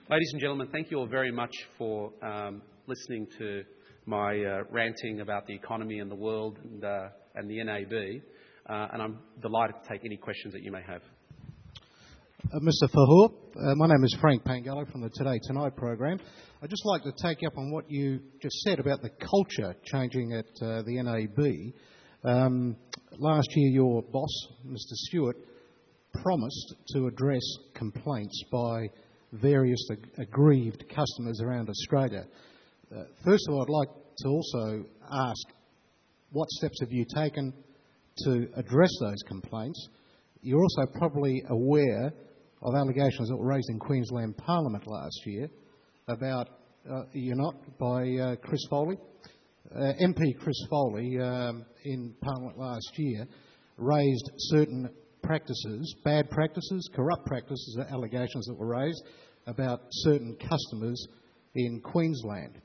Ladies and gentlemen, thank you all very much for listening to my ranting about the economy and the world and the NAB, and I'm delighted to take any questions that you may have. Mr. Fahour, my name is Frank Pangallo from the Today Tonight program. I'd just like to take you up on what you just said about the culture changing at the NAB. Last year, your boss, Mr. Stewart, promised to address complaints by various aggrieved customers around Australia. First of all, I'd like to also ask, what steps have you taken to address those complaints? You're also probably aware of allegations that were raised in Queensland Parliament last year about, you're not, by Chris Foley. MP Chris Foley in Parliament last year raised certain practices, bad practices, corrupt practices, allegations that were raised about certain customers in Queensland.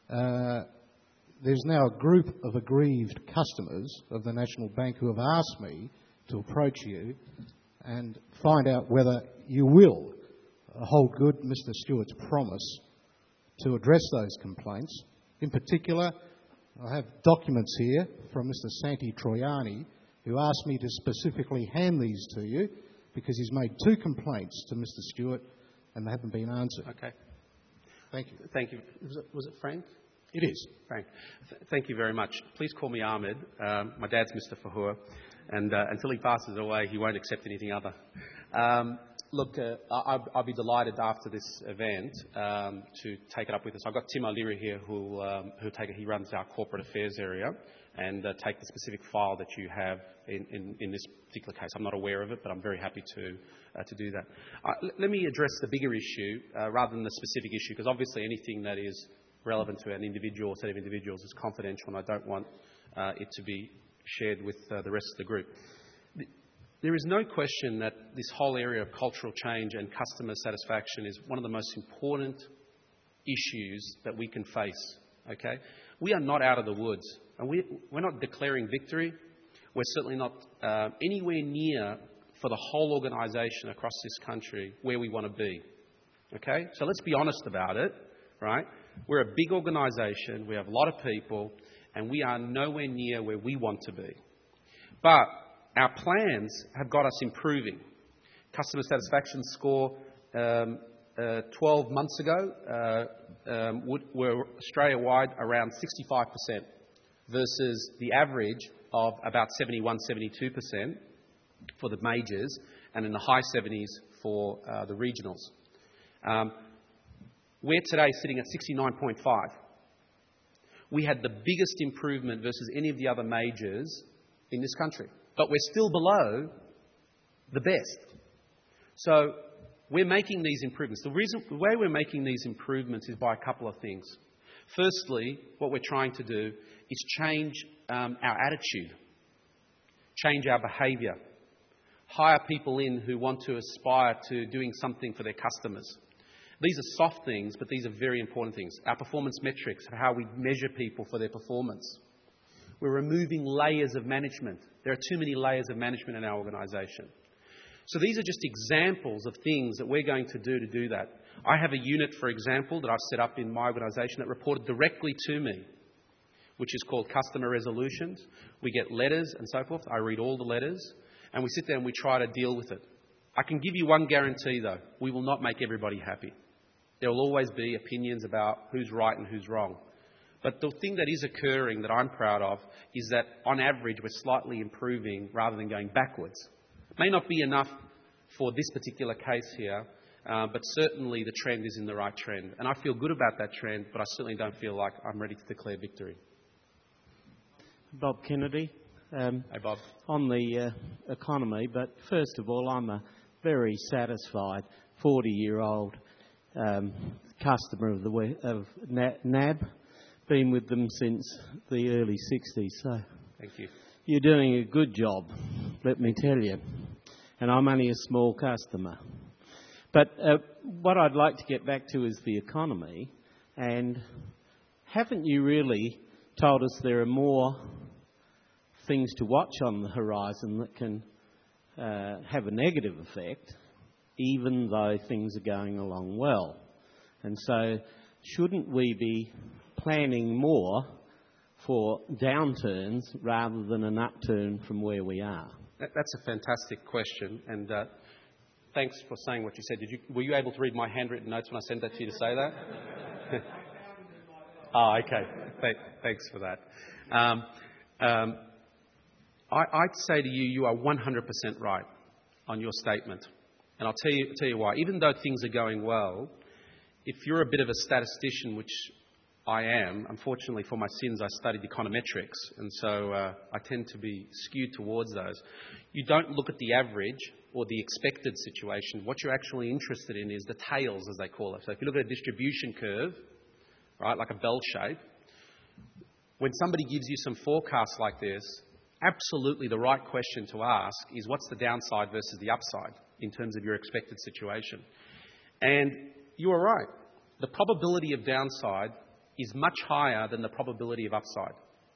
There's now a group of aggrieved customers of the National Bank who have asked me to approach you and find out whether you will hold good Mr. Stewart's promise to address those complaints. In particular, I have documents here from Mr. Santi Troiani, who asked me to specifically hand these to you because he's made 2 complaints to Mr. Stewart and they haven't been answered. Okay. Thank you. Thank you. Was it Frank? It is. Frank. Thank you very much. Please call me Ahmed. My dad's Mr. Fahour, and until he passes away, he won't accept anything other. Look, I'll be delighted after this event to take it up with us. I've got Tim O'Leary here who'll take it. He runs our corporate affairs area and take the specific file that you have in this particular case. I'm not aware of it, but I'm very happy to do that. Let me address the bigger issue rather than the specific issue, because obviously anything that is relevant to an individual or set of individuals is confidential, and I don't want it to be shared with the rest of the group. There is no question that this whole area of cultural change and customer satisfaction is one of the most important issues that we can face. Okay, we are not out of the woods, and we're not declaring victory. We're certainly not anywhere near, for the whole organisation across this country, where we want to be. Okay, so let's be honest about it, right? We're a big organisation. We have a lot of people, and we are nowhere near where we want to be. But our plans have got us improving. Customer satisfaction score 12 months ago were Australia-wide around 65% versus the average of about 71, 72% for the majors and in the high 70s for the regionals. We're today sitting at 69.5. We had the biggest improvement versus any of the other majors in this country. But we're still below the best. So we're making these improvements. The way we're making these improvements is by a couple of things. Firstly, what we're trying to do is change our attitude, change our behaviour, hire people in who want to aspire to doing something for their customers. These are soft things, but these are very important things. Our performance metrics, how we measure people for their performance. We're removing layers of management. There are too many layers of management in our organisation. So these are just examples of things that we're going to do that. I have a unit, for example, that I've set up in my organisation that reported directly to me, which is called Customer Resolutions. We get letters and so forth. I read all the letters and we sit there and we try to deal with it. I can give you one guarantee though. We will not make everybody happy. There will always be opinions about who's right and who's wrong. But the thing that is occurring that I'm proud of is that on average we're slightly improving rather than going backwards. It may not be enough for this particular case here, but certainly the trend is in the right trend. And I feel good about that trend, but I certainly don't feel like I'm ready to declare victory. Bob Kennedy. Hey, Bob. On the economy, but first of all, I'm a very satisfied 40-year-old customer of NAB. Been with them since the early 60s, so thank you. You're doing a good job, let me tell you. And I'm only a small customer. But what I'd like to get back to is the economy. And haven't you really told us there are more things to watch on the horizon that can have a negative effect, even though things are going along well? And so shouldn't we be planning more for downturns rather than an upturn from where we are? That's a fantastic question, and thanks for saying what you said. Were you able to read my handwritten notes when I sent that to you to say that? Oh, okay. Thanks for that. I'd say to you, you are 100% right on your statement. And I'll tell you why. Even though things are going well, if you're a bit of a statistician, which I am, unfortunately for my sins, I studied econometrics, and so I tend to be skewed towards those. You don't look at the average or the expected situation. What you're actually interested in is the tails, as they call it. So if you look at a distribution curve, right, like a bell shape, when somebody gives you some forecasts like this, absolutely the right question to ask is what's the downside versus the upside in terms of your expected situation. And you are right. The probability of downside is much higher than the probability of upside.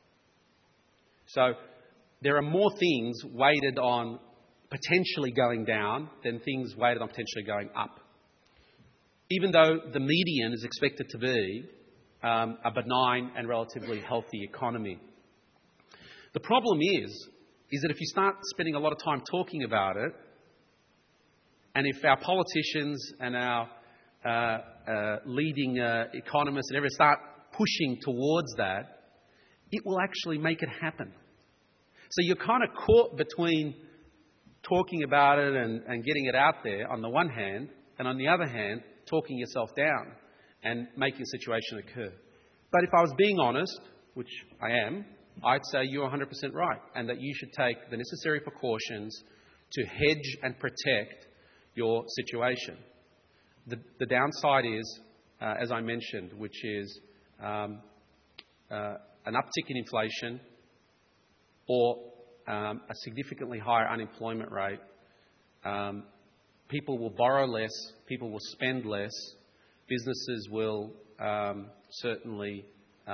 So there are more things weighted on potentially going down than things weighted on potentially going up. Even though the median is expected to be a benign and relatively healthy economy. The problem is that if you start spending a lot of time talking about it, and if our politicians and our leading economists and everyone start pushing towards that, it will actually make it happen. So you're kind of caught between talking about it and getting it out there on the one hand, and on the other hand, talking yourself down and making a situation occur. But if I was being honest, which I am, I'd say you're 100% right, and that you should take the necessary precautions to hedge and protect your situation. The downside is, as I mentioned, which is an uptick in inflation or a significantly higher unemployment rate. People will borrow less, people will spend less, businesses will certainly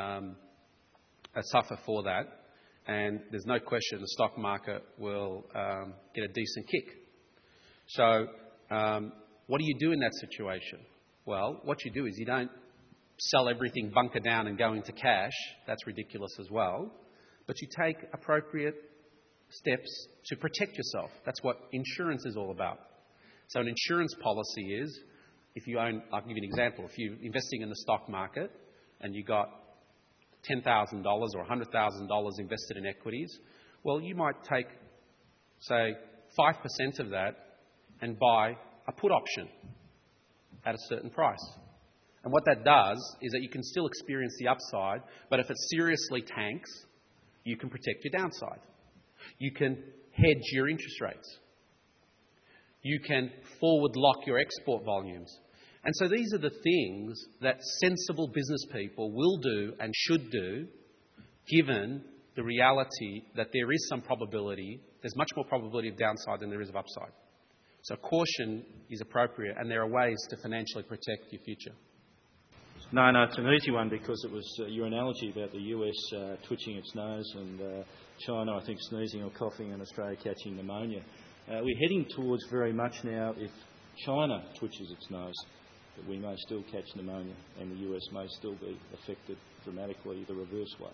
suffer for that, and there's no question the stock market will get a decent kick. So what do you do in that situation? Well, what you do is you don't sell everything, bunker down and go into cash. That's ridiculous as well. But you take appropriate steps to protect yourself. That's what insurance is all about. So an insurance policy is, if you own, I'll give you an example, if you're investing in the stock market and you got $10,000 or $100,000 invested in equities, well, you might take, say, 5% of that and buy a put option at a certain price. And what that does is that you can still experience the upside, but if it seriously tanks, you can protect your downside. You can hedge your interest rates. You can forward lock your export volumes. And so these are the things that sensible business people will do and should do, given the reality that there is some probability, there's much more probability of downside than there is of upside. So caution is appropriate, and there are ways to financially protect your future. No, it's an easy one because it was your analogy about the US twitching its nose and China, I think, sneezing or coughing and Australia catching pneumonia. We're heading towards very much now, if China twitches its nose, that we may still catch pneumonia and the US may still be affected dramatically the reverse way.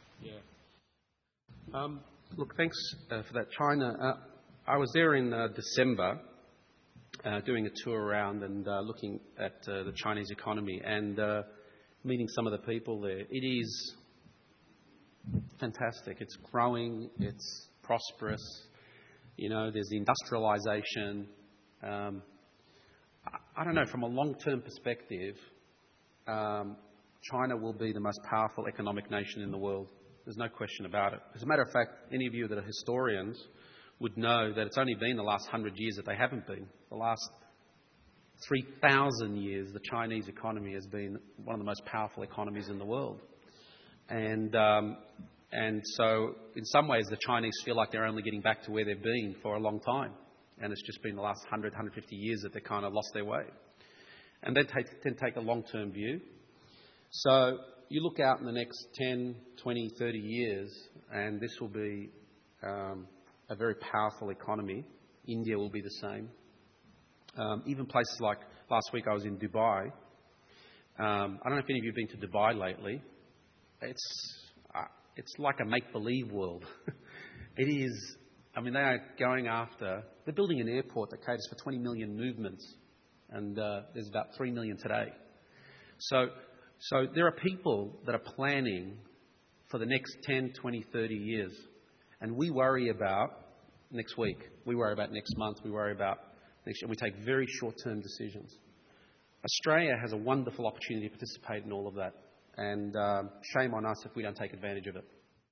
Yeah. Look, thanks for that. China, I was there in December doing a tour around and looking at the Chinese economy and meeting some of the people there. It is fantastic. It's growing. It's prosperous. You know, there's the industrialization. I don't know, from a long-term perspective, China will be the most powerful economic nation in the world. There's no question about it. As a matter of fact, any of you that are historians would know that it's only been the last 100 years that they haven't been. The last 3,000 years, the Chinese economy has been one of the most powerful economies in the world. And so, in some ways, the Chinese feel like they're only getting back to where they've been for a long time. And it's just been the last 100, 150 years that they kind of lost their way. And they tend to take a long-term view. So you look out in the next 10, 20, 30 years, and this will be a very powerful economy. India will be the same. Even places like, last week I was in Dubai, I don't know if any of you have been to Dubai lately. It's like a make-believe world. It is. I mean, they are going after. They're building an airport that caters for 20 million movements, and there's about 3 million today. So there are people that are planning for the next 10, 20, 30 years, and we worry about next week. We worry about next month. We worry about next year. We take very short-term decisions. Australia has a wonderful opportunity to participate in all of that, and shame on us if we don't take advantage of it.